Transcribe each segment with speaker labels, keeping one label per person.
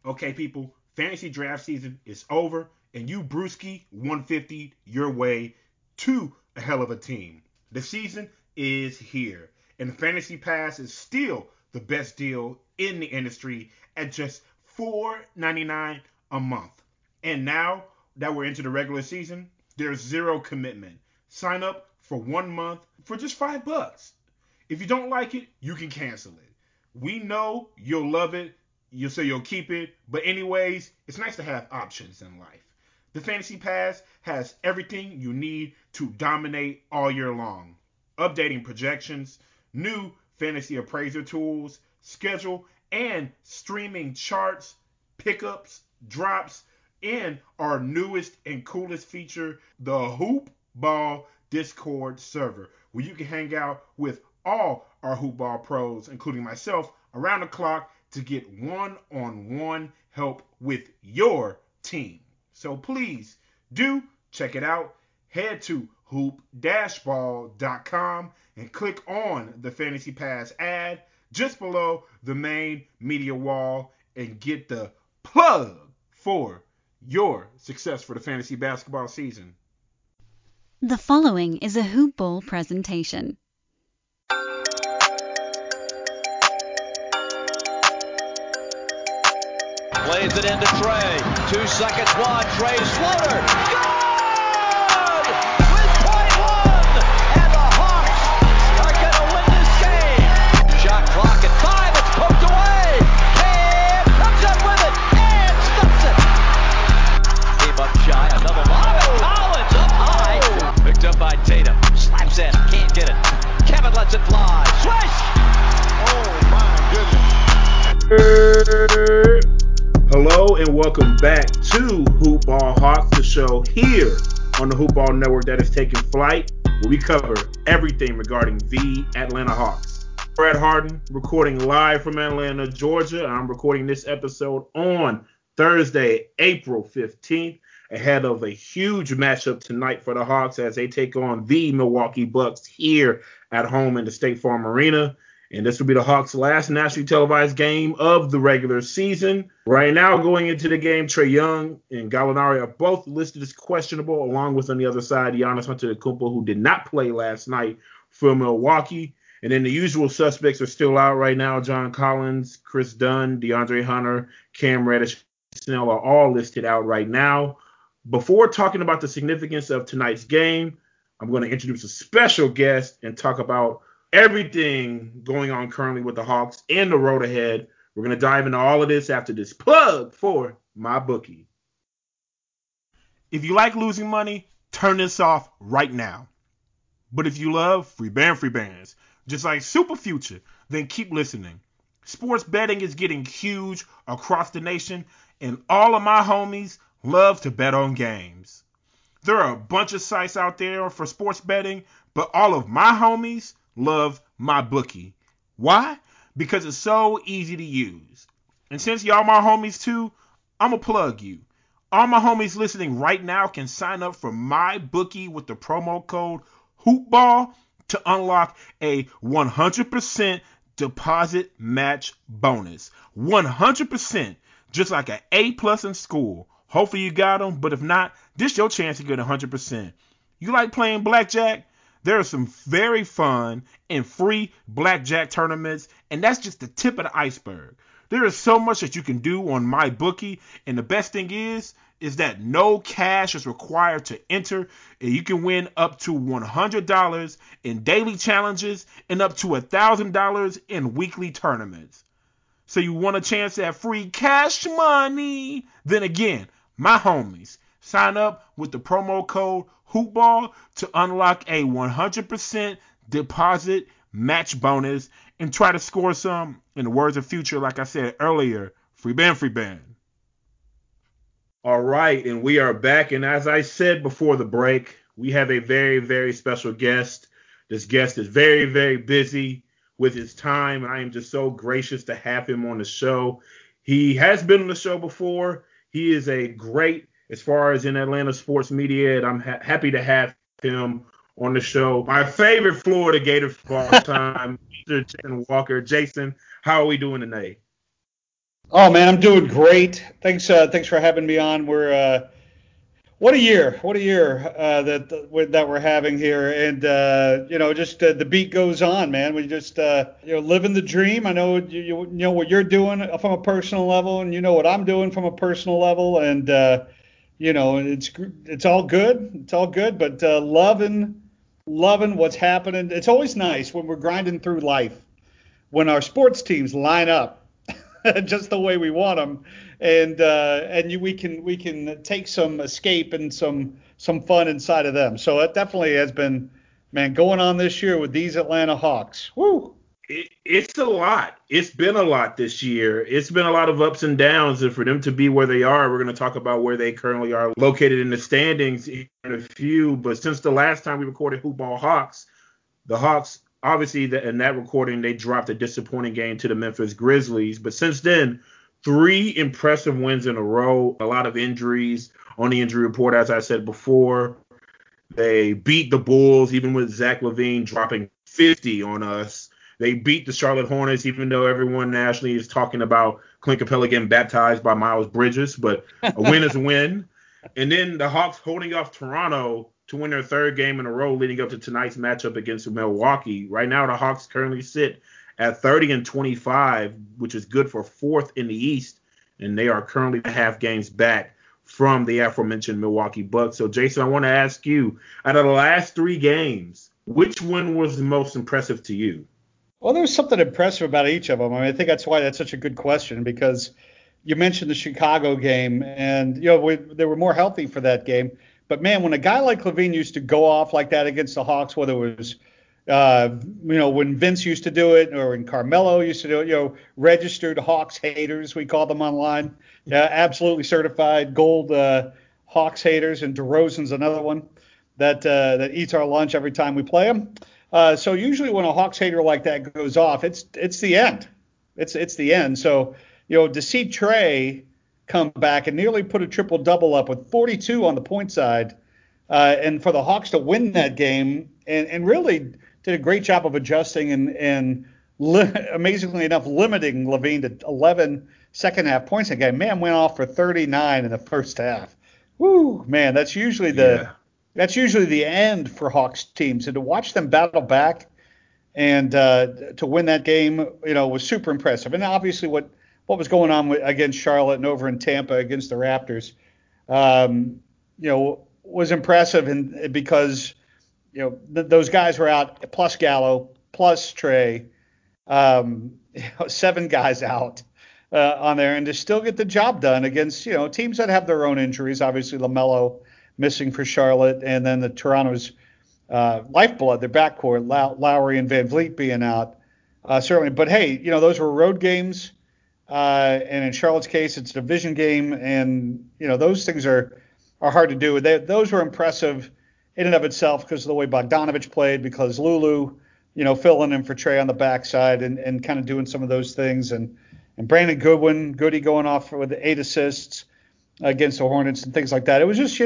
Speaker 1: Okay, people, fantasy draft season is over, and you brewski 150 your way to a hell of a team. The season is here, and Fantasy Pass is still the best deal in the industry at just $4.99 a month. And now that we're into the regular season, there's zero commitment. Sign up for 1 month for just $5. If you don't like it, you can cancel it. We know you'll love it. You'll say you'll keep it. But, anyways, it's nice to have options in life. The Fantasy Pass has everything you need to dominate all year long: updating projections, new fantasy appraiser tools, schedule and streaming charts, pickups, drops, and our newest and coolest feature, the Hoop Ball Discord server, where you can hang out with all our Hoop Ball pros, including myself, around the clock to get one-on-one help with your team. So please do check it out. Head to hoop-ball.com and click on the Fantasy Pass ad just below the main media wall and get the plug for your success for the fantasy basketball season.
Speaker 2: The following is a Hoop Ball presentation.
Speaker 3: Plays it into Trey. 2 seconds, one. Trey's floater. Good! With .1! And the Hawks are going to win this game. Shot clock at 5. It's poked away. Cam comes up with it and stuffs it. Came up shy. Another lob. And Collins up high. Picked up by Tatum. Slaps in. Can't get it. Kevin lets it fly. Swish! Oh, my goodness.
Speaker 1: Hello and welcome back to Hoop Ball Hawks, the show here on the Hoop Ball Network that is taking flight, where we cover everything regarding the Atlanta Hawks. Brad Harden recording live from Atlanta, Georgia. I'm recording this episode on Thursday, April 15th, ahead of a huge matchup tonight for the Hawks as they take on the Milwaukee Bucks here at home in the State Farm Arena. And this will be the Hawks' last nationally televised game of the regular season. Right now, going into the game, Trae Young and Gallinari are both listed as questionable, along with on the other side, Giannis Antetokounmpo, who did not play last night for Milwaukee. And then the usual suspects are still out right now. John Collins, Chris Dunn, DeAndre Hunter, Cam Reddish, Snell are all listed out right now. Before talking about the significance of tonight's game, I'm going to introduce a special guest and talk about everything going on currently with the Hawks and the road ahead. We're going to dive into all of this after this plug for my bookie. If you like losing money, turn this off right now. But if you love free bands, just like Super Future, then keep listening. Sports betting is getting huge across the nation, and all of my homies love to bet on games. There are a bunch of sites out there for sports betting, but all of my homies love my bookie. Why? Because it's so easy to use. And since y'all my homies too, I'ma plug you. All my homies listening right now can sign up for my bookie with the promo code HOOPBALL to unlock a 100% deposit match bonus. 100%, just like an A plus in school. Hopefully you got them, but if not, this your chance to get 100%. You like playing blackjack? There are some very fun and free blackjack tournaments, and that's just the tip of the iceberg. There is so much that you can do on my bookie, and the best thing is that no cash is required to enter, and you can win up to $100 in daily challenges and up to $1,000 in weekly tournaments. So you want a chance at free cash money? Then again, my homies, sign up with the promo code HOOPBALL to unlock a 100% deposit match bonus and try to score some, in the words of Future, like I said earlier, free band. All right, and we are back. And as I said before the break, we have a very, very special guest. This guest is very, very busy with his time. I am just so gracious to have him on the show. He has been on the show before. He is a great, as far as in Atlanta sports media, and I'm happy to have him on the show. My favorite Florida Gator of all time, Mr. Jason Walker. Jason, how are we doing tonight?
Speaker 4: Oh man, I'm doing great. Thanks for having me on. What a year that we're having here, and just the beat goes on, man. We just living the dream. I know you know what you're doing from a personal level, and you know what I'm doing from a personal level, and it's all good. It's all good, but loving what's happening. It's always nice when we're grinding through life when our sports teams line up just the way we want them, we can take some escape and some fun inside of them. So it definitely has been, man, going on this year with these Atlanta Hawks. Woo!
Speaker 1: It's a lot. It's been a lot this year. It's been a lot of ups and downs, and for them to be where they are, we're going to talk about where they currently are located in the standings in a few. But since the last time we recorded Hoop Ball Hawks, the Hawks, obviously, in that recording, they dropped a disappointing game to the Memphis Grizzlies. But since then, 3 impressive wins in a row, a lot of injuries on the injury report, as I said before. They beat the Bulls, even with Zach LaVine dropping 50 on us. They beat the Charlotte Hornets, even though everyone nationally is talking about Clint Capella getting baptized by Miles Bridges. But a win is a win. And then the Hawks holding off Toronto to win their 3rd game in a row leading up to tonight's matchup against Milwaukee. Right now, the Hawks currently sit at 30-25, which is good for 4th in the East, and they are currently half games back from the aforementioned Milwaukee Bucks. So, Jason, I want to ask you, out of the last 3 games, which one was the most impressive to you?
Speaker 4: Well, there's something impressive about each of them. I mean, I think that's why that's such a good question, because you mentioned the Chicago game, and they were more healthy for that game. But man, when a guy like LaVine used to go off like that against the Hawks, whether it was when Vince used to do it or when Carmelo used to do it, registered Hawks haters, we call them online, absolutely certified gold Hawks haters, and DeRozan's another one that eats our lunch every time we play them. So usually when a Hawks hater like that goes off, it's the end. It's the end. So to see Trey come back and nearly put a triple-double up with 42 on the point side, and for the Hawks to win that game and really did a great job of adjusting and amazingly enough limiting LaVine to 11 second-half points a game. Man went off for 39 in the first half. Woo, man, that's usually the end for Hawks teams. And to watch them battle back and to win that game, was super impressive. And obviously what was going on against Charlotte and over in Tampa against the Raptors, was impressive, and because those guys were out, plus Gallo, plus Trey, 7 guys out on there, and to still get the job done against teams that have their own injuries. Obviously, LaMelo missing for Charlotte, and then the Toronto's lifeblood, their backcourt, Lowry and Van Vliet being out, certainly. But hey, those were road games. And in Charlotte's case, it's a division game, and those things are hard to do. Those were impressive in and of itself because of the way Bogdanovich played, because Lulu, filling in for Trey on the backside and kind of doing some of those things, and Brandon Goody going off with 8 assists against the Hornets and things like that. It was just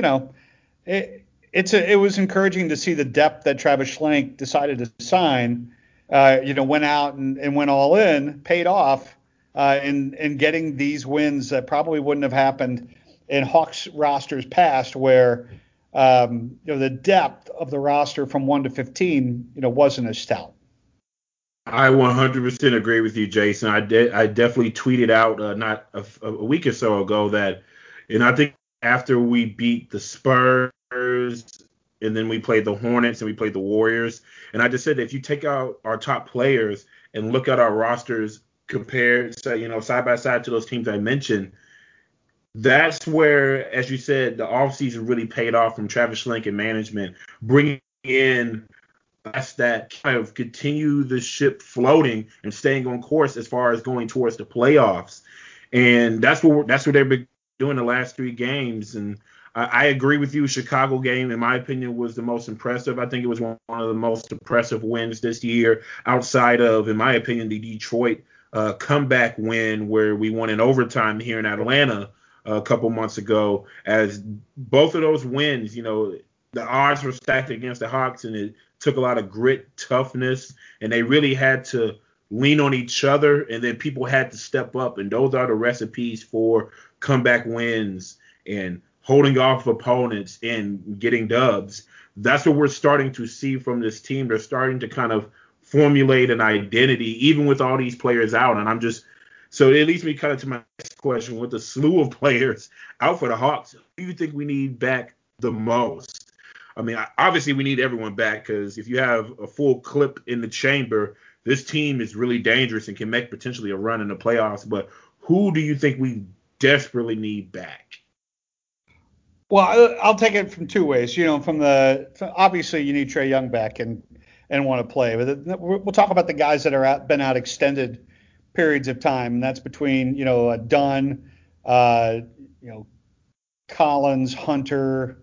Speaker 4: it was encouraging to see the depth that Travis Schlenk decided to sign. Went out and went all in, paid off. In getting these wins that probably wouldn't have happened in Hawks rosters past, where the depth of the roster from 1 to 15 wasn't as stout.
Speaker 1: I 100% agree with you, Jason. I definitely tweeted out not a week or so ago that, and I think after we beat the Spurs and then we played the Hornets and we played the Warriors, and I just said that if you take out our top players and look at our rosters compared, side by side to those teams I mentioned, that's where, as you said, the offseason really paid off from Travis Schlenk and management, bringing in that kind of continue the ship floating and staying on course as far as going towards the playoffs. And that's what they've been doing the last 3 games. And I agree with you. Chicago game, in my opinion, was the most impressive. I think it was one of the most impressive wins this year, outside of, in my opinion, the Detroit comeback win where we won in overtime here in Atlanta a couple months ago. As both of those wins, the odds were stacked against the Hawks, and it took a lot of grit, toughness, and they really had to lean on each other, and then people had to step up. And those are the recipes for comeback wins and holding off opponents and getting dubs. That's what we're starting to see from this team. They're starting to kind of formulate an identity, even with all these players out. And so it leads me kind of to my next question. With the slew of players out for the Hawks, who do you think we need back the most? I mean, obviously we need everyone back, because if you have a full clip in the chamber, this team is really dangerous and can make potentially a run in the playoffs. But who do you think we desperately need back?
Speaker 4: Well, I'll take it from two ways. Obviously you need Trae Young back and want to play. But we'll talk about the guys that are been out extended periods of time, and that's between Dunn, Collins, Hunter.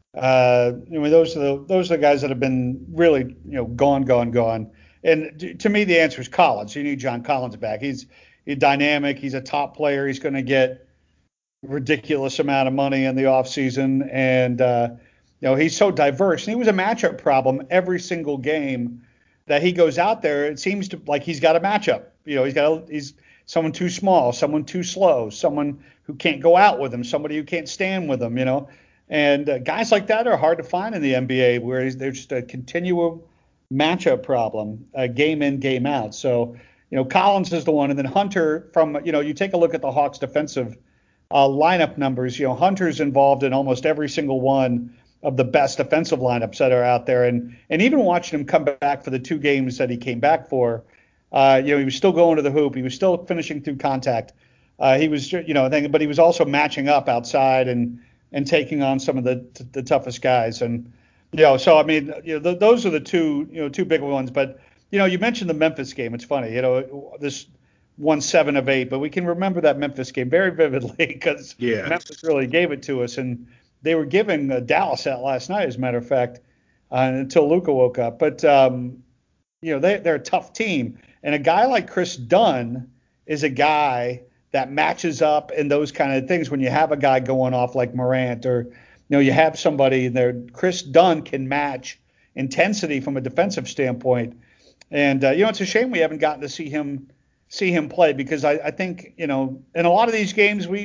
Speaker 4: Those are the guys that have been really gone. And to me, the answer is Collins. You need John Collins back. He's dynamic. He's a top player. He's going to get ridiculous amount of money in the offseason, and he's so diverse. And he was a matchup problem every single game that he goes out there. It seems like he's got a matchup. He's someone too small, someone too slow, someone who can't go out with him, somebody who can't stand with him. And guys like that are hard to find in the NBA, where they're just a continual matchup problem, game in, game out. So, Collins is the one. And then Hunter, you take a look at the Hawks defensive lineup numbers. Hunter's involved in almost every single one of the best defensive lineups that are out there. And even watching him come back for the 2 games that he came back for, he was still going to the hoop. He was still finishing through contact. He was, but he was also matching up outside and taking on some of the toughest guys. And, so I mean, those are the two big ones. But, you mentioned the Memphis game. It's funny, this won 7 of 8, but we can remember that Memphis game very vividly because Memphis really gave it to us. And they were giving Dallas that last night, as a matter of fact, until Luka woke up. But, they're a tough team. And a guy like Chris Dunn is a guy that matches up in those kind of things when you have a guy going off like Morant, or you have somebody there. Chris Dunn can match intensity from a defensive standpoint. And it's a shame we haven't gotten to see him play, because I think in a lot of these games we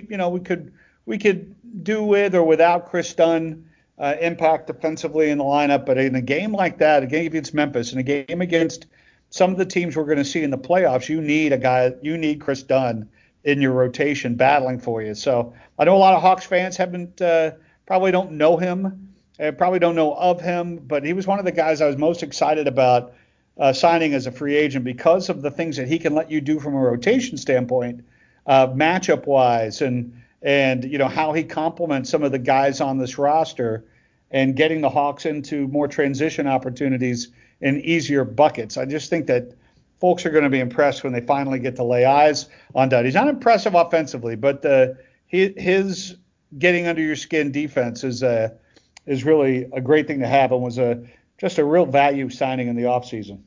Speaker 4: could do with or without Chris Dunn impact defensively in the lineup. But in a game like that, a game against Memphis, and a game against some of the teams we're going to see in the playoffs, you need Chris Dunn in your rotation battling for you. So I know a lot of Hawks fans probably don't know him, probably don't know of him, but he was one of the guys I was most excited about signing as a free agent, because of the things that he can let you do from a rotation standpoint, matchup wise, and how he complements some of the guys on this roster, and getting the Hawks into more transition opportunities and easier buckets. I just think that folks are going to be impressed when they finally get to lay eyes on Dunn. He's not impressive offensively, but his getting under your skin defense is really a great thing to have, and was just a real value signing in the offseason.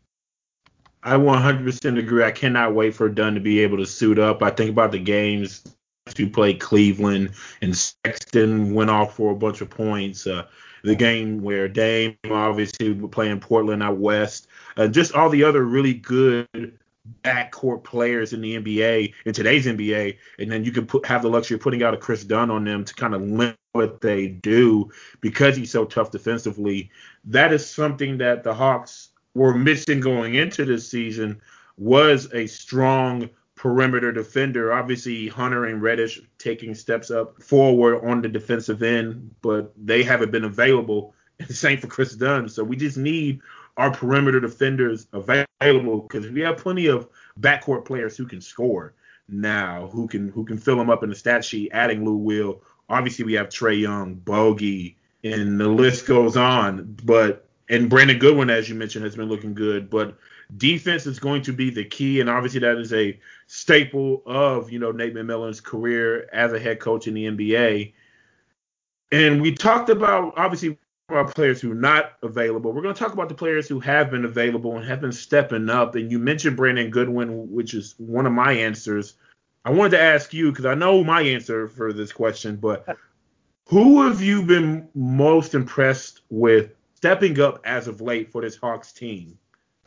Speaker 1: I 100% agree. I cannot wait for Dunn to be able to suit up. I think about the games to play Cleveland, and Sexton went off for a bunch of points. The game where Dame obviously playing Portland out west, just all the other really good backcourt players in the NBA, in today's NBA, and then you can have the luxury of putting out a Chris Dunn on them to kind of limit what they do, because he's so tough defensively. That is something that the Hawks were missing going into this season, was a strong perimeter defender. Obviously, Hunter and Reddish taking steps up forward on the defensive end, but they haven't been available. And the same for Chris Dunn. So we just need our perimeter defenders available, because we have plenty of backcourt players who can score now, who can fill them up in the stat sheet, adding Lou Will. Obviously, we have Trae Young, Bogey, and the list goes on. And Brandon Goodwin, as you mentioned, has been looking good. But defense is going to be the key, and obviously that is a staple of Nate McMillan's career as a head coach in the NBA. And we talked about, obviously, our players who are not available. We're going to talk about the players who have been available and have been stepping up. And you mentioned Brandon Goodwin, which is one of my answers. I wanted to ask you, because I know my answer for this question, but who have you been most impressed with stepping up as of late for this Hawks team?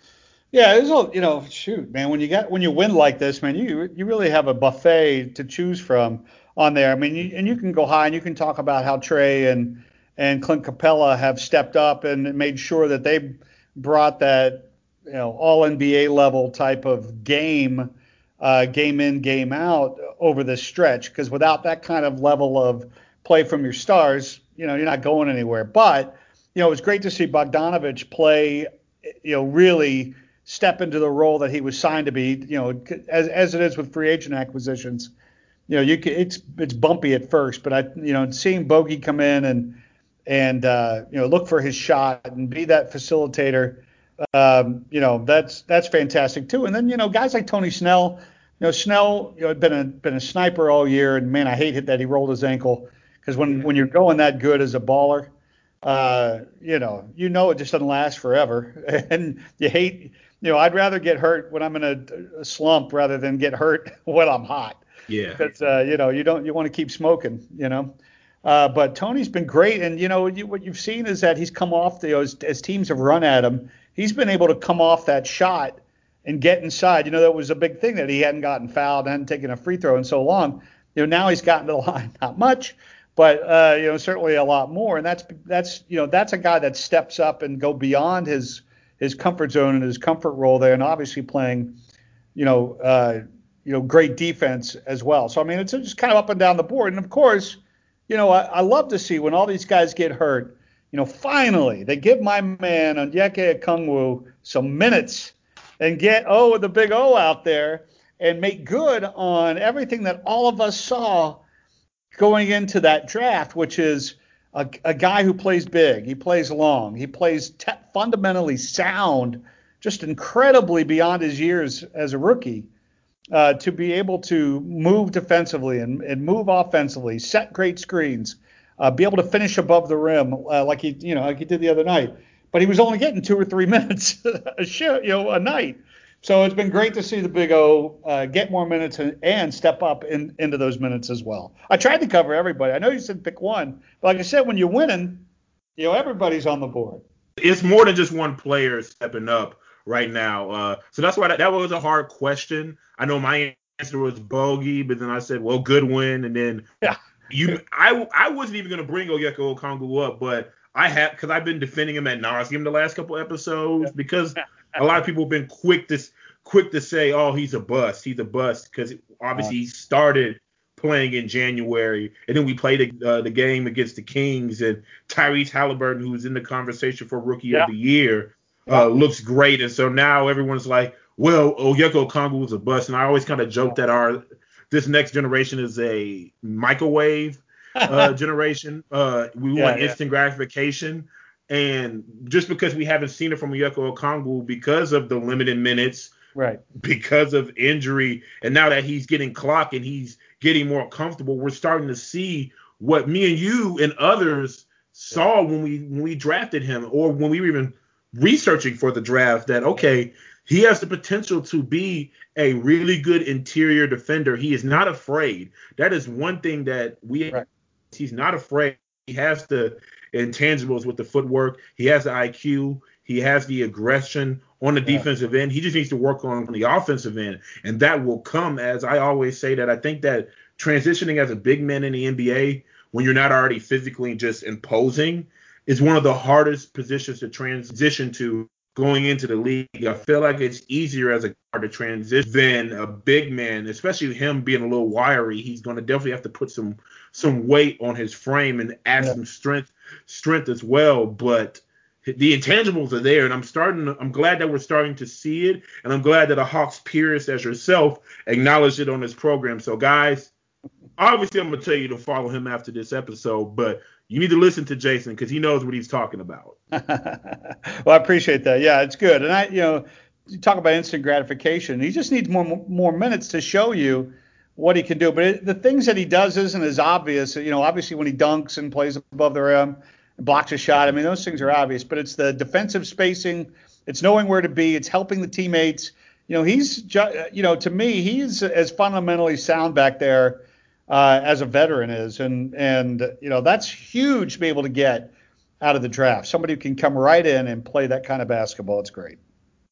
Speaker 4: Yeah, it's all, shoot, man, when you win like this, man, you really have a buffet to choose from on there. I mean, and you can go high and you can talk about how Trey and Clint Capella have stepped up and made sure that they brought that, all NBA level type of game in, game out over this stretch. Because without that kind of level of play from your stars, you're not going anywhere. But it was great to see Bogdanovich play, really step into the role that he was signed to be. As it is with free agent acquisitions, it's bumpy at first, but seeing Bogey come in and look for his shot and be that facilitator, that's fantastic too. And then guys like Tony Snell, Snell had been a sniper all year, and man, I hate it that he rolled his ankle because when you're going that good as a baller, it just doesn't last forever, and you hate. I'd rather get hurt when I'm in a slump rather than get hurt when I'm hot.
Speaker 1: Yeah.
Speaker 4: Because you want to keep smoking. But Tony's been great, and what you've seen is that he's come off as teams have run at him, he's been able to come off that shot and get inside. That was a big thing that he hadn't gotten fouled, hadn't taken a free throw in so long. Now he's gotten to the line, not much, but certainly a lot more, and that's a guy that steps up and go beyond his comfort zone and his comfort role there, and obviously playing great defense as well. So I mean, it's just kind of up and down the board, and of course, I love to see when all these guys get hurt. Finally they give my man Onyeka Okongwu some minutes and get the big O out there and make good on everything that all of us saw going into that draft, which is a guy who plays big, he plays long, he plays fundamentally sound, just incredibly beyond his years as a rookie, to be able to move defensively and move offensively, set great screens, be able to finish above the rim like he did the other night. But he was only getting 2 or 3 minutes a night. So it's been great to see the Big O get more minutes and step up into those minutes as well. I tried to cover everybody. I know you said pick one, but like I said, when you're winning, everybody's on the board.
Speaker 1: It's more than just one player stepping up right now. So that's why that was a hard question. I know my answer was Bogey, but then I said, well, Goodwin, and then I wasn't even going to bring Onyeka Okongwu up, but because I've been defending him at nauseum the last couple episodes because a lot of people have been quick to say, oh, he's a bust because obviously he started playing in January, and then we played the game against the Kings, and Tyrese Halliburton, who was in the conversation for Rookie of the Year, looks great, and so now everyone's like, well, Onyeka Okongwu was a bust, and I always kind of joke that this next generation is a microwave generation. We want instant gratification. And just because we haven't seen it from Onyeka Okongwu because of the limited minutes,
Speaker 4: right? Because
Speaker 1: of injury, and now that he's getting clock and he's getting more comfortable, we're starting to see what me and you and others saw when we drafted him, or when we were even researching for the draft, that okay, he has the potential to be a really good interior defender. He is not afraid. That is one thing that he's not afraid. He has the intangibles with the footwork. He has the IQ. He has the aggression on the defensive end. He just needs to work on the offensive end. And that will come, as I always say, that I think that transitioning as a big man in the NBA, when you're not already physically just imposing, is one of the hardest positions to transition to going into the league. I feel like it's easier as a guard to transition than a big man, especially him being a little wiry. He's going to definitely have to put some weight on his frame and add some strength as well. But the intangibles are there, and I'm glad that we're starting to see it, and I'm glad that a Hawks purist as yourself acknowledged it on this program. So guys, obviously I'm going to tell you to follow him after this episode, but you need to listen to Jason because he knows what he's talking about.
Speaker 4: Well, I appreciate that. Yeah, it's good. And you talk about instant gratification. He just needs more minutes to show you what he can do. But the things that he does isn't as obvious. Obviously when he dunks and plays above the rim and blocks a shot, I mean, those things are obvious. But it's the defensive spacing. It's knowing where to be. It's helping the teammates. He's, to me, he's as fundamentally sound back there as a veteran is. And that's huge to be able to get out of the draft. Somebody who can come right in and play that kind of basketball. It's great.
Speaker 1: Yeah.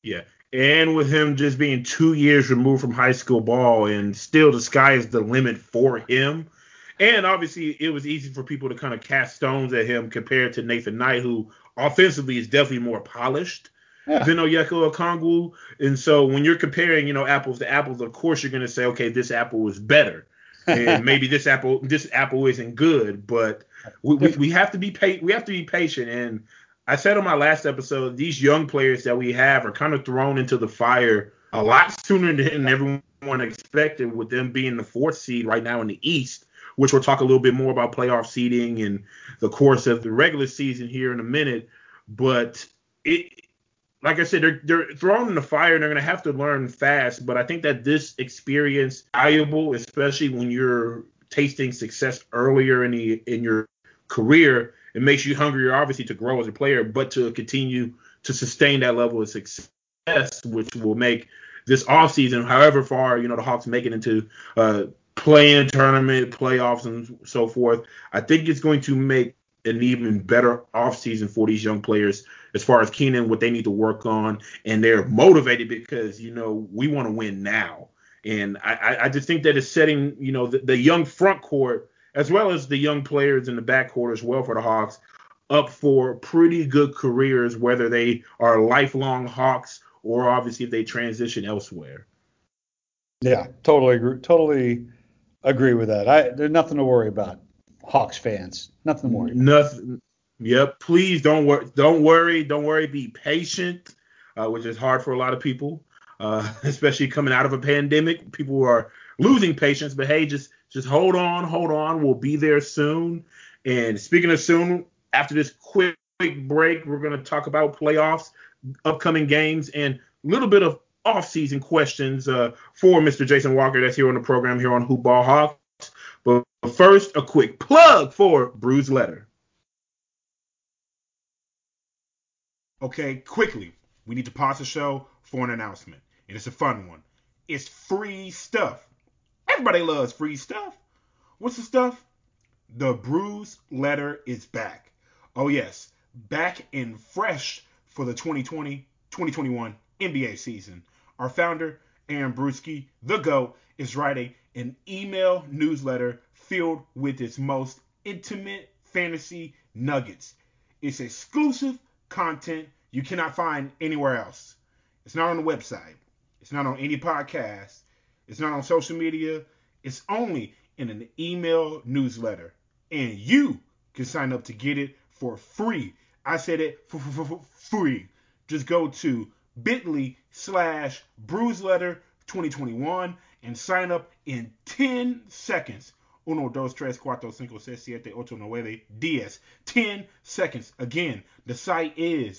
Speaker 1: And with him just being 2 years removed from high school ball, and still the sky is the limit for him. And obviously, it was easy for people to kind of cast stones at him compared to Nathan Knight, who offensively is definitely more polished
Speaker 4: Yeah.
Speaker 1: than Onyeka Okongwu. And so when you're comparing, apples to apples, of course you're going to say, okay, this apple is better, and maybe this apple isn't good. But we have to be we have to be patient. And I said on my last episode, these young players that we have are kind of thrown into the fire a lot sooner than everyone expected, with them being the fourth seed right now in the East, which we'll talk a little bit more about playoff seeding and the course of the regular season here in a minute. But like I said, they're thrown in the fire and they're going to have to learn fast. But I think that this experience is valuable, especially when you're tasting success earlier in your career. It makes you hungrier, obviously, to grow as a player, but to continue to sustain that level of success, which will make this offseason, however far, the Hawks make it into play-in tournament, playoffs, and so forth. I think it's going to make an even better offseason for these young players as far as Keenan, what they need to work on. And they're motivated because, we want to win now. And I just think that it's setting, the young front court as well as the young players in the backcourt as well for the Hawks up for pretty good careers, whether they are lifelong Hawks or obviously if they transition elsewhere.
Speaker 4: Yeah, totally agree with that. There's nothing to worry about. Hawks fans, nothing to worry about.
Speaker 1: Nothing. Yep. Please don't worry. Be patient, which is hard for a lot of people, especially coming out of a pandemic. People are losing patience, but hey, just hold on. We'll be there soon. And speaking of soon, after this quick break, we're going to talk about playoffs, upcoming games, and a little bit of off-season questions for Mr. Jason Walker that's here on the program here on Hoop Ball Hawks. But first, a quick plug for Bruised Letter. Okay, quickly, we need to pause the show for an announcement, and it's a fun one. It's free stuff. Everybody loves free stuff. What's the stuff? The Bruised Letter is back. Oh yes, back and fresh for the 2020-2021 NBA season. Our founder, Aaron Bruski, the GOAT, is writing an email newsletter filled with its most intimate fantasy nuggets. It's exclusive content you cannot find anywhere else. It's not on the website. It's not on any podcast. It's not on social media. It's only in an email newsletter. And you can sign up to get it for free. I said it for free. Just go to bit.ly/bruiseletter2021 and sign up in 10 seconds. 1, 2, 3, 4, 5, 6, 7, 8, 9, 10. 10 seconds. Again, the site is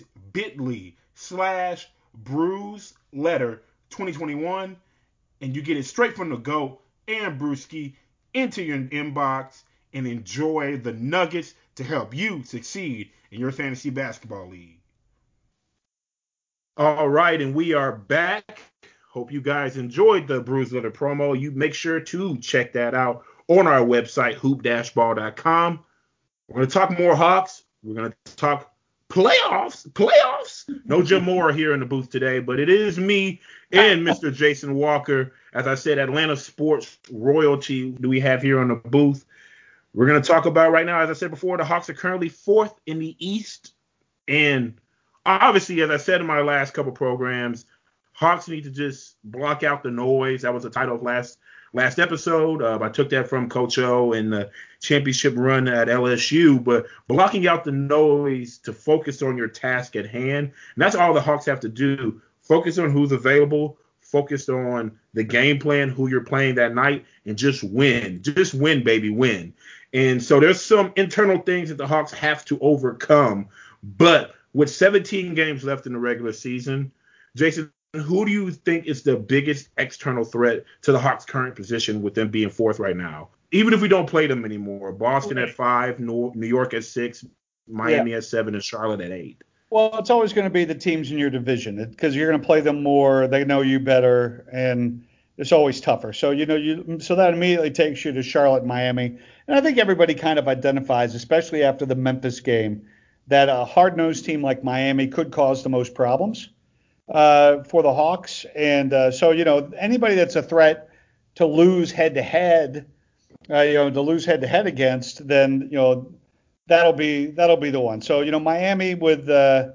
Speaker 1: bit.ly/bruiseletter2021, and you get it straight from the GOAT and Brewski into your inbox, and enjoy the nuggets to help you succeed in your fantasy basketball league. All right, and we are back. Hope you guys enjoyed the Bruised Letter promo. You make sure to check that out on our website, hoop-ball.com. We're going to talk more Hawks. We're going to talk playoffs. No Jim Moore here in the booth today, but it is me and Mr. Jason Walker. As I said, Atlanta sports royalty do we have here on the booth. We're going to talk about right now, as I said before, the Hawks are currently 4th in the East. And obviously, as I said in my last couple programs, Hawks need to just block out the noise. That was the title of last episode. I took that from Coach O and the championship run at LSU. But blocking out the noise to focus on your task at hand. And that's all the Hawks have to do. Focus on who's available. Focus on the game plan, who you're playing that night, and just win. Just win, baby, win. And so there's some internal things that the Hawks have to overcome. But with 17 games left in the regular season, Jason, who do you think is the biggest external threat to the Hawks' current position with them being 4th right now? Even if we don't play them anymore, Boston at 5, New York at 6, Miami at 7, and Charlotte at 8.
Speaker 4: Well, it's always going to be the teams in your division because you're going to play them more. They know you better, and it's always tougher. So, so that immediately takes you to Charlotte, Miami. And I think everybody kind of identifies, especially after the Memphis game, that a hard-nosed team like Miami could cause the most problems. for the Hawks. And so, anybody that's a threat to lose head-to-head, to lose head-to-head against, then, that'll be the one. So, Miami with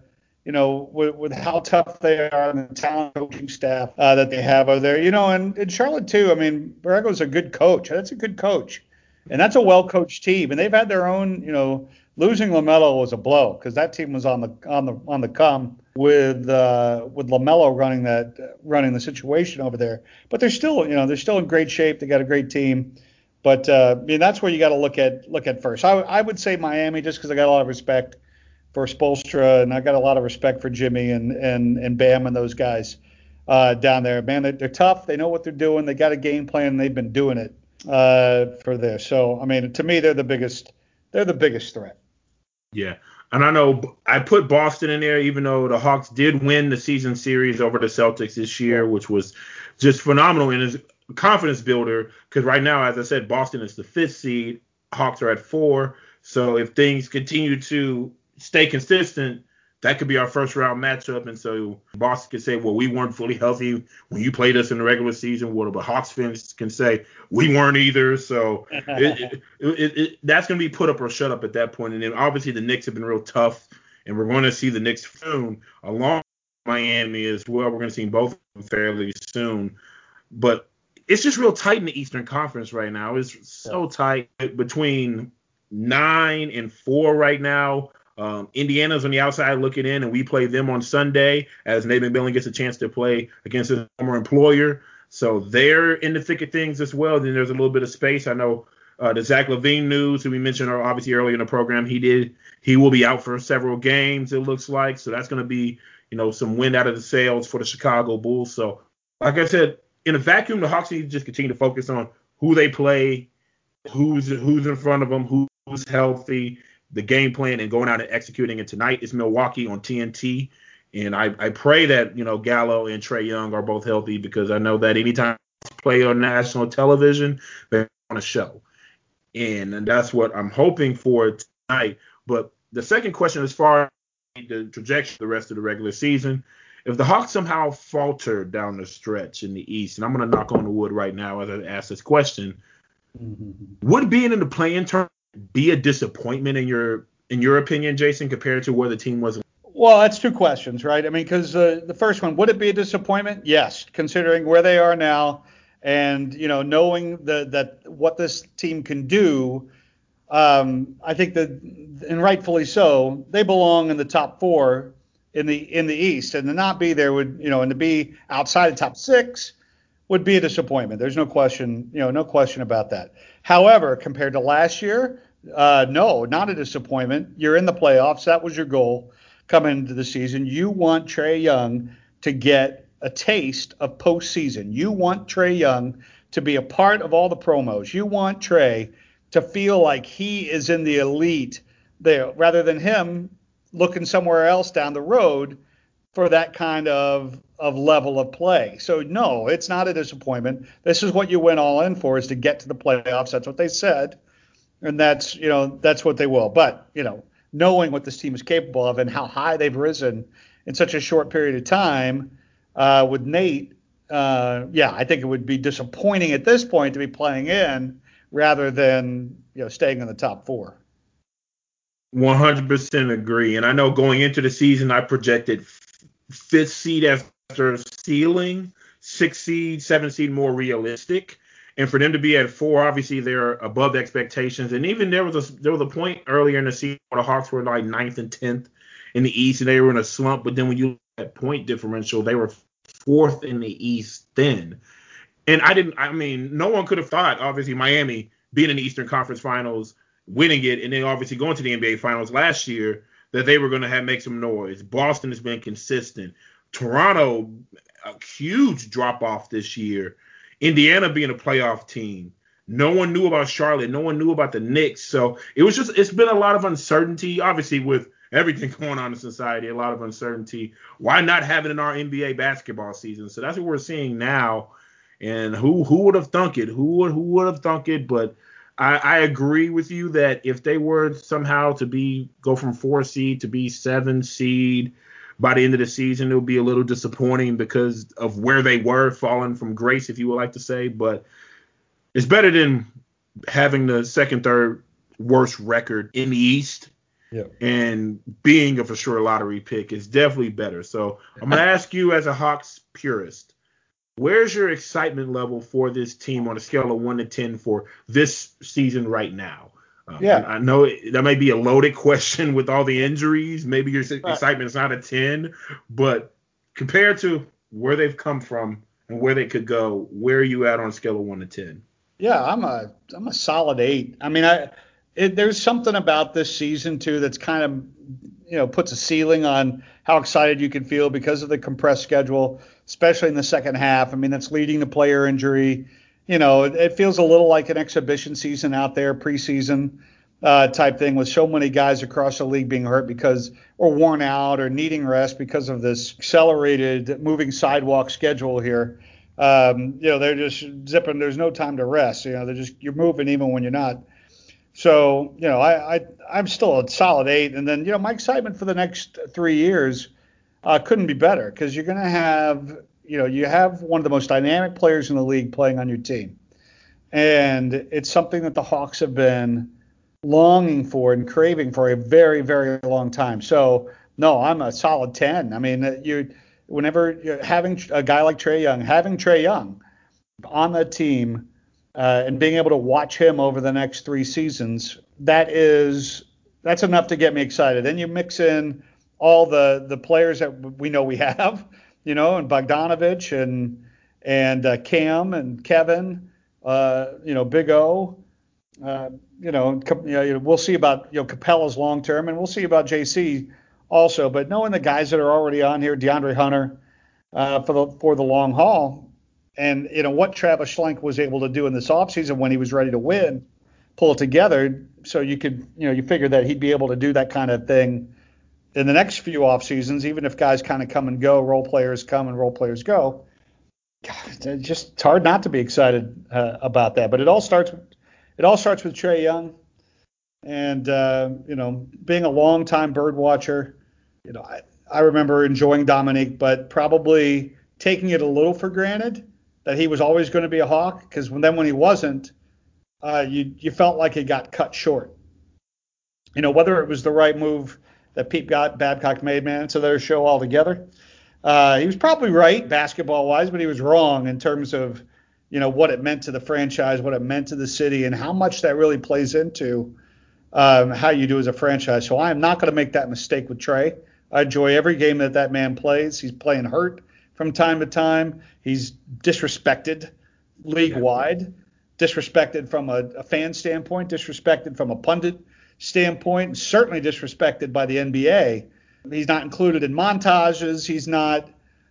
Speaker 4: how tough they are and the talent coaching staff that they have over there, and Charlotte too. I mean, Borrego's a good coach. That's a good coach, and that's a well-coached team. And they've had their own, losing LaMelo was a blow because that team was on the come with LaMelo running the situation over there. But they're still in great shape. They got a great team. But that's where you got to look at first. I would say Miami just because I got a lot of respect for Spoelstra and I got a lot of respect for Jimmy and Bam and those guys down there. Man, they're tough. They know what they're doing. They got a game plan. And they've been doing it for this. So I mean, to me, they're the biggest threat.
Speaker 1: Yeah. And I know I put Boston in there, even though the Hawks did win the season series over the Celtics this year, which was just phenomenal and is a confidence builder. Because right now, as I said, Boston is the 5th seed. Hawks are at 4. So if things continue to stay consistent, that could be our first round matchup. And so Boston could say, well, we weren't fully healthy when you played us in the regular season. Well, but Hawks fans can say we weren't either. So that's going to be put up or shut up at that point. And then obviously the Knicks have been real tough, and we're going to see the Knicks soon along with Miami as well. We're going to see both of them fairly soon. But it's just real tight in the Eastern Conference right now. It's so tight between 9 and 4 right now. Indiana's on the outside looking in, and we play them on Sunday as Nathan McMillan gets a chance to play against his former employer. So they're in the thick of things as well. Then there's a little bit of space. I know the Zach LaVine news, who we mentioned obviously earlier in the program, he will be out for several games, it looks like. So that's going to be, some wind out of the sails for the Chicago Bulls. So like I said, in a vacuum, the Hawks need to just continue to focus on who they play, who's in front of them, who's healthy, the game plan, and going out and executing it. Tonight is Milwaukee on TNT. And I pray that, Gallo and Trae Young are both healthy, because I know that anytime they play on national television, they're on a show. And that's what I'm hoping for tonight. But the second question, as far as the trajectory of the rest of the regular season, if the Hawks somehow falter down the stretch in the East, and I'm going to knock on the wood right now as I ask this question, would being in the play-in tournament be a disappointment in your opinion, Jason, compared to where the team was?
Speaker 4: Well, that's two questions, right? I mean, because the first one, would it be a disappointment? Yes, considering where they are now and, knowing that what this team can do. I think that, and rightfully so, they belong in the top 4 in the East, and to not be there would, and to be outside the top 6 would be a disappointment. There's no question, no question about that. However, compared to last year, no, not a disappointment. You're in the playoffs. That was your goal coming into the season. You want Trae Young to get a taste of postseason. You want Trae Young to be a part of all the promos. You want Trae to feel like he is in the elite there, rather than him looking somewhere else down the road for that kind of level of play. So no, it's not a disappointment. This is what you went all in for, is to get to the playoffs. That's what they said. And that's what they will. But, knowing what this team is capable of and how high they've risen in such a short period of time with Nate, I think it would be disappointing at this point to be playing in rather than, staying in the top 4.
Speaker 1: 100% agree. And I know going into the season, I projected 5th seed as their ceiling, 6th seed, 7th seed more realistic. And for them to be at 4, obviously they're above expectations. And even there was a point earlier in the season where the Hawks were like 9th and 10th in the East, and they were in a slump. But then when you look at point differential, they were 4th in the East then. And no one could have thought, obviously, Miami being in the Eastern Conference Finals, winning it, and then obviously going to the NBA Finals last year, that they were going to make some noise. Boston has been consistent. Toronto, a huge drop-off this year. Indiana being a playoff team. No one knew about Charlotte. No one knew about the Knicks. So it's been a lot of uncertainty, obviously, with everything going on in society, a lot of uncertainty. Why not have it in our NBA basketball season? So that's what we're seeing now. And who would have thunk it? Who would have thunk it? But I agree with you that if they were somehow to go from 4 seed to be 7 seed, by the end of the season, it'll be a little disappointing because of where they were, falling from grace, if you would like to say. But it's better than having the second, third worst record in the East.
Speaker 4: Yeah.
Speaker 1: And being a for sure lottery pick is definitely better. So I'm going to ask you as a Hawks purist, where's your excitement level for this team on a scale of 1 to 10 for this season right now? I know that may be a loaded question with all the injuries. Maybe your excitement is not a 10, but compared to where they've come from and where they could go, where are you at on a scale of 1 to 10?
Speaker 4: Yeah, I'm a solid 8. I mean, there's something about this season too that's kind of, puts a ceiling on how excited you can feel because of the compressed schedule, especially in the second half. I mean, that's leading to player injury. It feels a little like an exhibition season out there, preseason type thing, with so many guys across the league being hurt or worn out or needing rest because of this accelerated moving sidewalk schedule here. They're just zipping. There's no time to rest. You're moving even when you're not. So, I'm still a solid 8. And then, my excitement for the next 3 years couldn't be better, because you're going to have, you have one of the most dynamic players in the league playing on your team. And it's something that the Hawks have been longing for and craving for a very, very long time. So, no, I'm a solid 10. I mean, whenever you're having a guy like having Trae Young on the team, and being able to watch him over the next 3 seasons, that's enough to get me excited. Then you mix in all the players that we know we have, and Bogdanovich and Cam and Kevin, Big O. We'll see about Capella's long term, and we'll see about JC also. But knowing the guys that are already on here, DeAndre Hunter, for the long haul. And, what Travis Schlenk was able to do in this offseason when he was ready to win, pull it together. So you could, you figured that he'd be able to do that kind of thing in the next few off seasons, even if guys kind of come and go, role players come and role players go. God, it's hard not to be excited about that. But it all starts with Trae Young, and being a longtime bird watcher. I remember enjoying Dominique, but probably taking it a little for granted that he was always going to be a Hawk, because when he wasn't, you felt like it got cut short. Whether it was the right move that Pete Babcock made, man, it's another show altogether. He was probably right basketball-wise, but he was wrong in terms of, what it meant to the franchise, what it meant to the city, and how much that really plays into how you do as a franchise. So I am not going to make that mistake with Trae. I enjoy every game that man plays. He's playing hurt from time to time. He's disrespected league-wide, disrespected from a fan standpoint, disrespected from a pundit standpoint, and certainly disrespected by the NBA. He's not included in montages. He's not,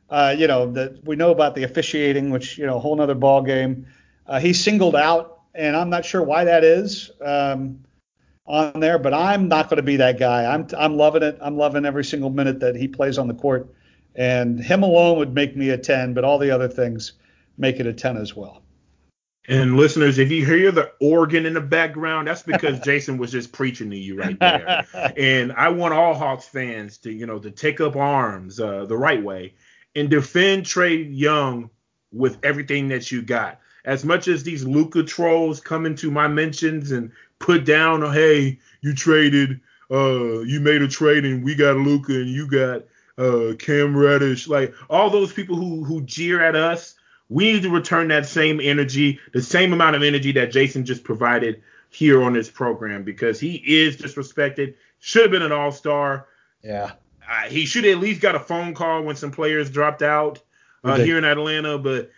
Speaker 4: we know about the officiating, which, a whole nother ball game. He's singled out, and I'm not sure why that is on there, but I'm not going to be that guy. I'm loving it. I'm loving every single minute that he plays on the court. And him alone would make me a 10, but all the other things make it a 10 as well.
Speaker 1: And listeners, if you hear the organ in the background, that's because Jason was just preaching to you right there. And I want all Hawks fans to take up arms the right way and defend Trae Young with everything that you got. As much as these Luka trolls come into my mentions and put down, hey, you made a trade and we got Luka and you got Cam Reddish, like all those people who jeer at us, we need to return that same energy, the same amount of energy that Jason just provided here on this program, because he is disrespected. Should have been an all-star.
Speaker 4: Yeah.
Speaker 1: He should have at least got a phone call when some players dropped out here in Atlanta, but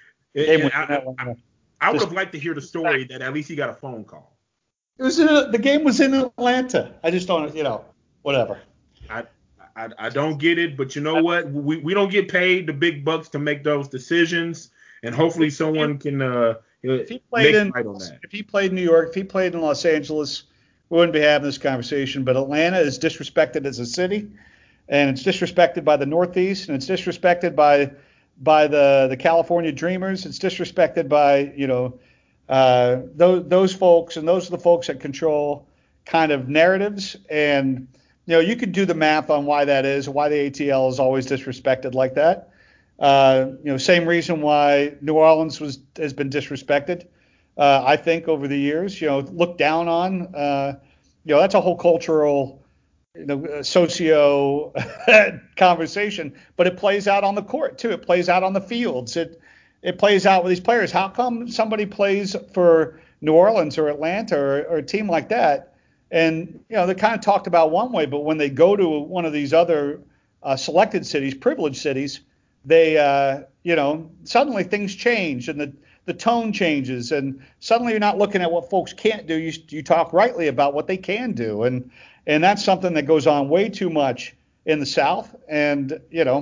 Speaker 1: I would have liked to hear the story that at least he got a phone call.
Speaker 4: The game was in Atlanta. I just don't, whatever.
Speaker 1: I don't get it, but you know what? We don't get paid the big bucks to make those decisions, and hopefully someone can
Speaker 4: if he played
Speaker 1: make right on that.
Speaker 4: If he played in New York, if he played in Los Angeles, we wouldn't be having this conversation. But Atlanta is disrespected as a city, and it's disrespected by the Northeast, and it's disrespected by the California Dreamers. It's disrespected by those folks, and those are the folks that control kind of narratives. And You could do the math on why that is, why the ATL is always disrespected like that. Same reason why New Orleans has been disrespected. I think over the years, looked down on. That's a whole cultural, socio conversation, but it plays out on the court too. It plays out on the fields. It plays out with these players. How come somebody plays for New Orleans or Atlanta or a team like that? And, they kind of talked about one way, but when they go to one of these other selected cities, privileged cities, they, suddenly things change and the tone changes. And suddenly you're not looking at what folks can't do. You talk rightly about what they can do. And that's something that goes on way too much in the South. And,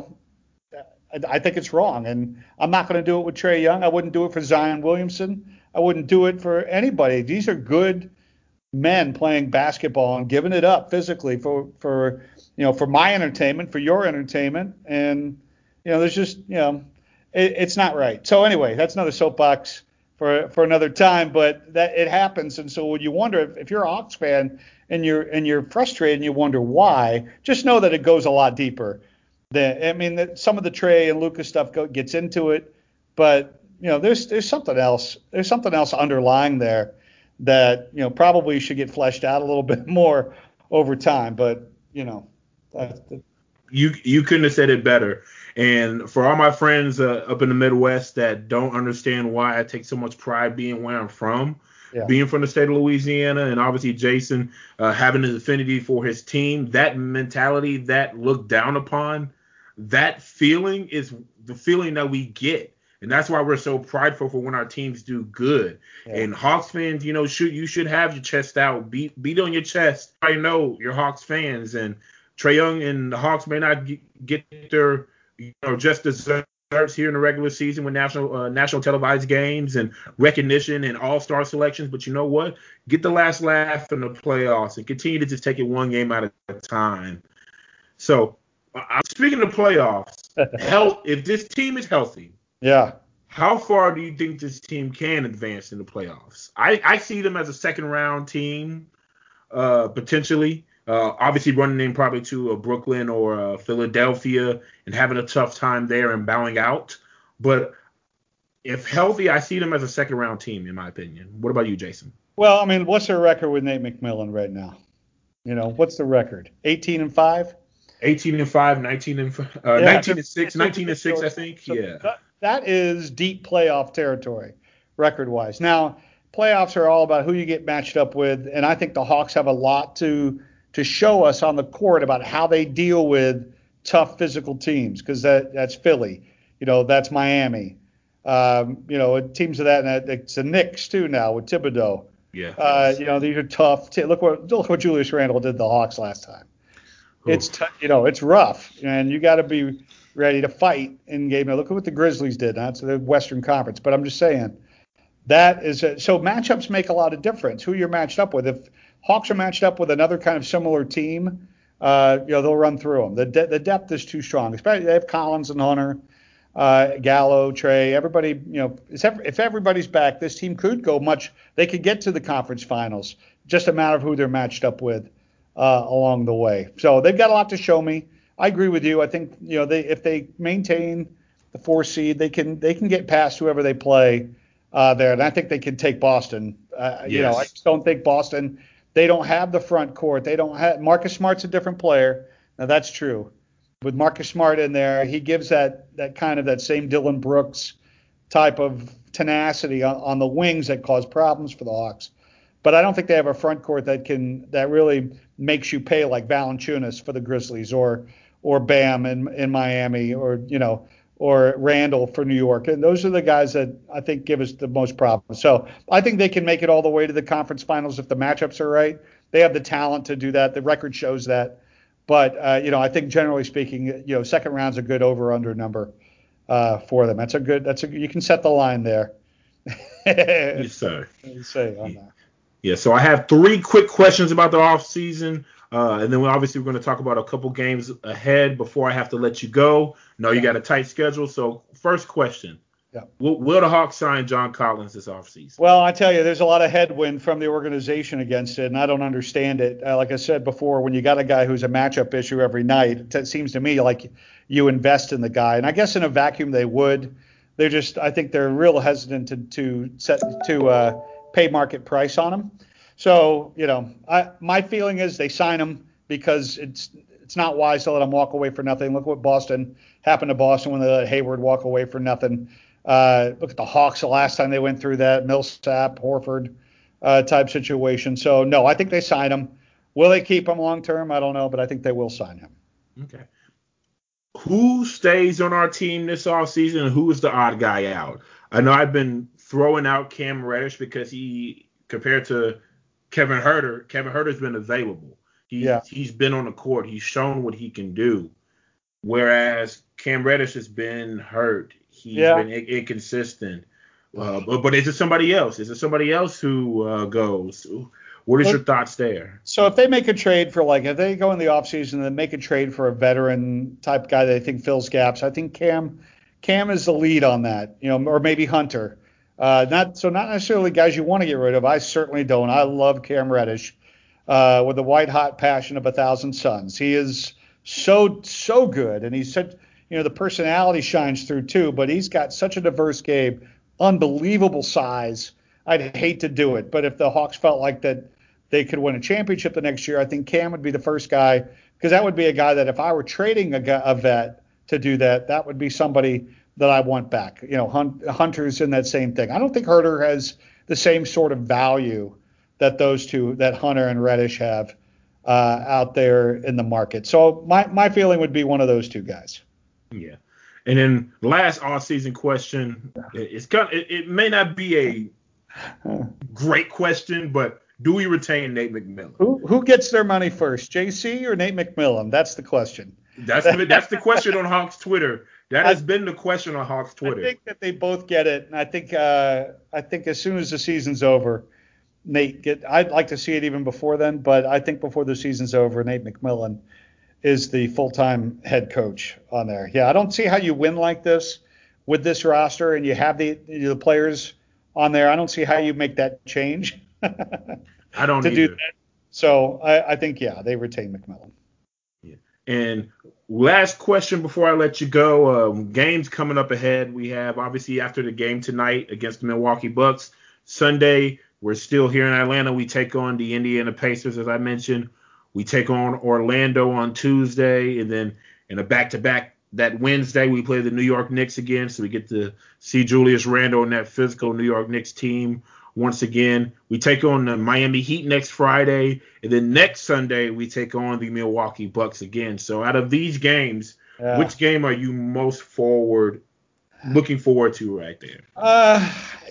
Speaker 4: I think it's wrong. And I'm not going to do it with Trae Young. I wouldn't do it for Zion Williamson. I wouldn't do it for anybody. These are good men playing basketball and giving it up physically for my entertainment, for your entertainment. And, there's just, it's not right. So anyway, that's another soapbox for another time, but that it happens. And so when you wonder if you're a Hawks fan and you're frustrated and you wonder why, just know that it goes a lot deeper. Some of the Trae and Luka stuff gets into it, but there's something else. There's something else underlying there that probably should get fleshed out a little bit more over time. But
Speaker 1: you couldn't have said it better. And for all my friends up in the Midwest that don't understand why I take so much pride being where I'm from, being from the state of Louisiana, and obviously Jason having an affinity for his team, that mentality, that looked down upon, that feeling is the feeling that we get. And that's why we're so prideful for when our teams do good. Yeah. And Hawks fans, you should have your chest out, beat on your chest. I know you're Hawks fans, and Trae Young and the Hawks may not get their just desserts here in the regular season with national televised games and recognition and all-star selections. But you know what? Get the last laugh in the playoffs and continue to just take it one game at a time. So speaking of playoffs, if this team is healthy, how far do you think this team can advance in the playoffs? I see them as a second-round team, potentially. Obviously running in probably to Brooklyn or Philadelphia and having a tough time there and bowing out. But if healthy, I see them as a second-round team, in my opinion. What about you, Jason?
Speaker 4: Well, what's their record with Nate McMillan right now? What's the record? 18-5?
Speaker 1: 18-5, 19-6, 19-6, I think.
Speaker 4: So that is deep playoff territory, record-wise. Now, playoffs are all about who you get matched up with, and I think the Hawks have a lot to show us on the court about how they deal with tough physical teams, because that's Philly, that's Miami, teams of that, and it's the Knicks too now with Thibodeau.
Speaker 1: Yeah.
Speaker 4: These are tough. Look what Julius Randle did to the Hawks last time. It's it's rough, and you got to be ready to fight in game. Now, look at what the Grizzlies did. That's the Western Conference, but I'm just saying that is so matchups make a lot of difference. Who you're matched up with. If Hawks are matched up with another kind of similar team, they'll run through them. The depth is too strong. Especially they have Collins and Hunter, Gallo, Trae, everybody. If everybody's back, this team could go much. They could get to the conference finals. Just a matter of who they're matched up with along the way. So they've got a lot to show me. I agree with you. I think if they maintain the 4 seed, they can get past whoever they play there, and I think they can take Boston.
Speaker 1: Yes.
Speaker 4: I just don't think Boston. They don't have the front court. They don't have Marcus Smart's a different player. Now that's true. With Marcus Smart in there, he gives that kind of that same Dylan Brooks type of tenacity on the wings that cause problems for the Hawks. But I don't think they have a front court that really makes you pay like Valanciunas for the Grizzlies or Bam in Miami or Randall for New York. And those are the guys that I think give us the most problems. So I think they can make it all the way to the conference finals if the matchups are right. They have the talent to do that. The record shows that. But, I think generally speaking, second round's a good over-under number for them. You can set the line there.
Speaker 1: Yes, sir.
Speaker 4: Say on that.
Speaker 1: Yeah, so I have 3 quick questions about the offseason. And then we're going to talk about a couple games ahead before I have to let you go. No, you got a tight schedule. So first question,
Speaker 4: Yeah.
Speaker 1: Will the Hawks sign John Collins this offseason?
Speaker 4: Well, I tell you, there's a lot of headwind from the organization against it, and I don't understand it. Like I said before, when you got a guy who's a matchup issue every night, it seems to me like you invest in the guy. And I guess in a vacuum they would. I think they're real hesitant to pay market price on him. So, my feeling is they sign him because it's not wise to let him walk away for nothing. Look what happened to Boston when they let Hayward walk away for nothing. Look at the Hawks the last time they went through that, Millsap, Horford type situation. So, no, I think they sign him. Will they keep him long term? I don't know, but I think they will sign him.
Speaker 1: Okay. Who stays on our team this offseason and who is the odd guy out? I know I've been throwing out Cam Reddish because compared to Kevin Huerter's been available. He's been on the court. He's shown what he can do. Whereas Cam Reddish has been hurt. He's been inconsistent. But is it somebody else? Is it somebody else who goes? What is your thoughts there?
Speaker 4: So if they make a trade for if they go in the offseason and make a trade for a veteran type guy that they think fills gaps, I think Cam is the lead on that, or maybe Hunter. Not necessarily guys you want to get rid of. I certainly don't. I love Cam Reddish with the white hot passion of 1,000 suns. He is so good, and he's such, the personality shines through too, but he's got such a diverse game, unbelievable size. I'd hate to do it, but if the Hawks felt like that they could win a championship the next year, I think Cam would be the first guy, because that would be a guy that if I were trading a vet to do that, that would be somebody that I want back. Hunter's in that same thing. I don't think Huerter has the same sort of value that those two, that Hunter and Reddish have out there in the market. So my feeling would be one of those two guys.
Speaker 1: Yeah. And then last off-season question, it may not be a great question, but do we retain Nate McMillan?
Speaker 4: Who gets their money first, JC or Nate McMillan? That's the question.
Speaker 1: That's the question on Hawks Twitter. That has been the question on Hawks Twitter.
Speaker 4: I think that they both get it, and I think as soon as the season's over, I'd like to see it even before then, but I think before the season's over, Nate McMillan is the full-time head coach on there. Yeah, I don't see how you win like this with this roster and you have the players on there. I don't see how you make that change.
Speaker 1: I don't
Speaker 4: to
Speaker 1: either.
Speaker 4: Do that. So I think, they retain McMillan.
Speaker 1: Yeah. And last question before I let you go. Games coming up ahead. We have, obviously, after the game tonight against the Milwaukee Bucks, Sunday, we're still here in Atlanta. We take on the Indiana Pacers, as I mentioned. We take on Orlando on Tuesday, and then in a back-to-back that Wednesday, we play the New York Knicks again, so we get to see Julius Randle and that physical New York Knicks team once again. We take on the Miami Heat next Friday, and then next Sunday, we take on the Milwaukee Bucks again. So out of these games, which game are you most looking forward to right there?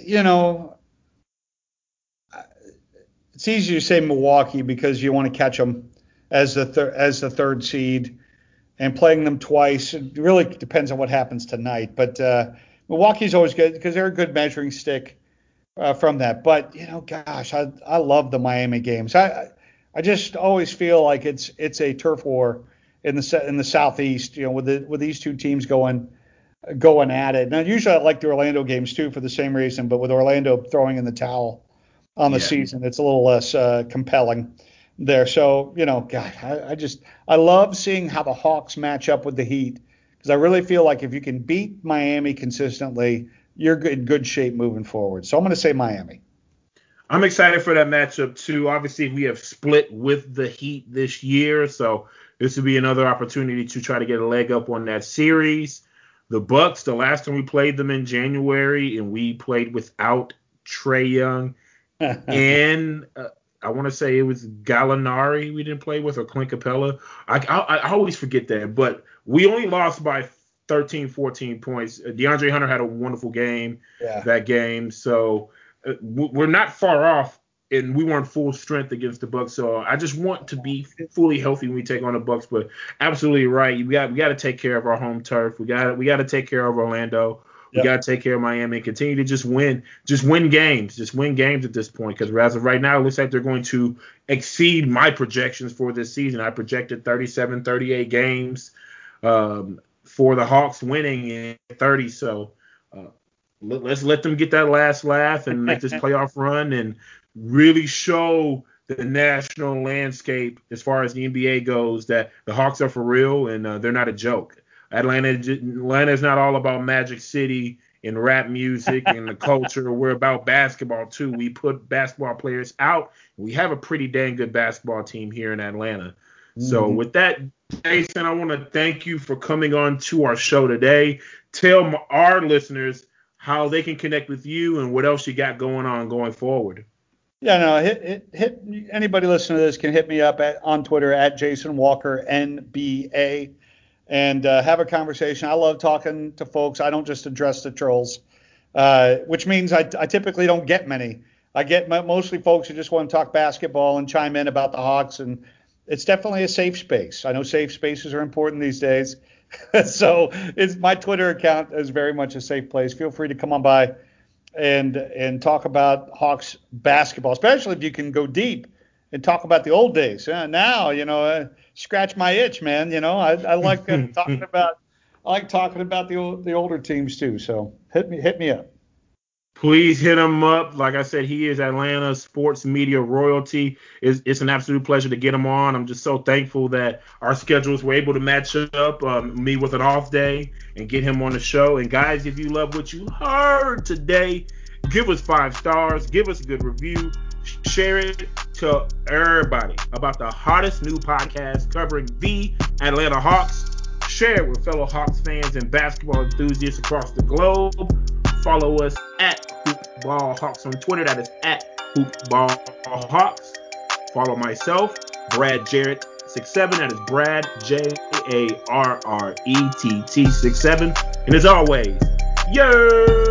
Speaker 4: It's easy to say Milwaukee because you want to catch them as the third seed, and playing them twice. It really depends on what happens tonight. But Milwaukee's always good because they're a good measuring stick from that. But gosh, I love the Miami games. I just always feel like it's a turf war in the Southeast. With these two teams going at it. Now usually I like the Orlando games too for the same reason, but with Orlando throwing in the towel on the season, it's a little less compelling there. So, God, I love seeing how the Hawks match up with the Heat, because I really feel like if you can beat Miami consistently, you're in good shape moving forward. So I'm going to say Miami.
Speaker 1: I'm excited for that matchup too. Obviously, we have split with the Heat this year, so this will be another opportunity to try to get a leg up on that series. The Bucks, the last time we played them in January, and we played without Trae Young. And I want to say it was Gallinari we didn't play with, or Clint Capella. I always forget that. But we only lost by 13, 14 points. DeAndre Hunter had a wonderful game that game. So we're not far off, and we weren't full strength against the Bucks. So I just want to be fully healthy when we take on the Bucks. But absolutely right. We got to take care of our home turf. We got to take care of Orlando. We got to take care of Miami and continue to just win games. Just win games at this point, because as of right now, it looks like they're going to exceed my projections for this season. I projected 37, 38 games for the Hawks winning in 30. So let's let them get that last laugh and make this playoff run and really show the national landscape as far as the NBA goes that the Hawks are for real and they're not a joke. Atlanta is not all about Magic City and rap music and the culture. We're about basketball too. We put basketball players out. We have a pretty dang good basketball team here in Atlanta. So with that, Jason, I want to thank you for coming on to our show today. Tell our listeners how they can connect with you and what else you got going forward.
Speaker 4: Yeah, no, hit anybody listening to this can hit me up on Twitter at Jason Walker NBA and have a conversation. I love talking to folks. I don't just address the trolls, which means I typically don't get many. I get mostly folks who just want to talk basketball and chime in about the Hawks, and it's definitely a safe space. I know safe spaces are important these days. So my Twitter account is very much a safe place. Feel free to come on by and talk about Hawks basketball, especially if you can go deep and talk about the old days. Now, scratch my itch, man. I like talking about the older teams too. So hit me up.
Speaker 1: Please hit him up. Like I said, he is Atlanta sports media royalty. It's an absolute pleasure to get him on. I'm just so thankful that our schedules were able to match up, me with an off day, and get him on the show. And guys, if you love what you heard today, give us 5 stars, give us a good review, share it to everybody about the hottest new podcast covering the Atlanta Hawks. Share it with fellow Hawks fans and basketball enthusiasts across the globe. Follow us at HoopBallHawks on Twitter. That is at HoopBallHawks. Follow myself, Brad Jarrett 67. That is Brad JARRETT 67. And as always, yo.